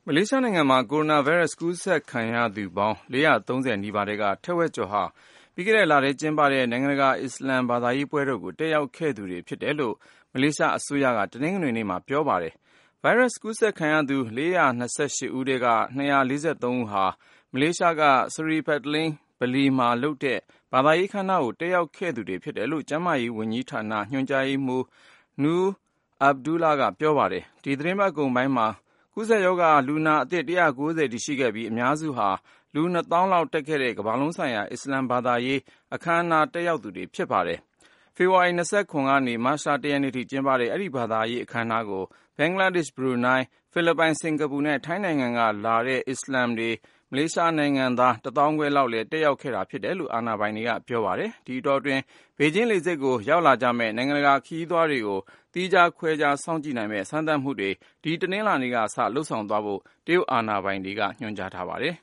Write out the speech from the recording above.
မလေးရှားနိုင်ငံမှာ ကိုရိုနာဗိုင်းရပ်စ်ကူးစက်ခံရသူပေါင်း430နီးပါးထဲကထက်ဝက်ကျော်ဟာပြီးခဲ့တဲ့လထဲကျင်းပတဲ့နိုင်ငံတကာအစ္စလာမ်ဘာသာရေးပွဲတော်ကိုတက်ရောက်ခဲ့သူတွေဖြစ်တယ်လို့မလေးရှားအစိုးရကတနင်္ဂနွေနေ့မှာပြောပါတယ်။ ဗိုင်းရပ်စ်ကူးစက်ခံရသူ428ဦးထဲက243ဦးဟာမလေးရှားက Seri Petaling ဗလီမှာလုပ်တဲ့ဘာသာရေးအခမ်းအနားကိုတက်ရောက်ခဲ့သူတွေဖြစ်တယ်လို့ကျန်းမာရေးဝန်ကြီးဌာနညွှန်ကြားရေးမှူး Noor Abdullah ကပြောပါတယ်။ ဒီသီတင်းပတ်ကုန်ပိုင်းမှာကူးစက်ရောဂါလူနာအသစ်190အထိရှိခဲ့ပြီးအများစုဟာလူ 2000 လောက်တက်ခဲ့တဲ့ကမ္ဘာလုံးဆိုင်ရာအစ္စလာမ်ဘာသာရေးအခမ်းအနားတက်ရောက်သူတွေဖြစ်ပါတယ်။ ဖေဖေါ်ဝါရီ27ကနေမတ်လ1ရက်နေ့ထိကျင်းပတဲ့အဲဒီဘာသာရေးအခမ်းအနားကိုဘင်္ဂလားဒေ့ရှ်၊ ဘရူနိုင်း၊ ဖိလစ်ပိုင်၊ စင်ကာပူနဲ့ထိုင်းနိုင်ငံကလာတဲ့အစ္စလာမ်တွေမလေးရှားနိုင်ငံသား 150,000 လောက်လည်းတက်ရောက်ခဲ့တာဖြစ်တယ်လို့အာဏာပိုင်တွေကပြောပါတယ်။ ဒီအတောအတွင်းဘေဂျင်းလေဆိပ်ကိုရောက်လာကြမယ့်နိုင်ငံတကာခရီးသွားတွေကိုသီးခြားခွဲခြားစောင့်ကြည့်နိုင်မယ့်စမ်းသပ်မှုတွေဒီတနင်္လာနေ့ကစလုပ်ဆောင်သွားဖို့တရုတ်အာဏာပိုင်တွေကညွှန်ကြားထားပါတယ်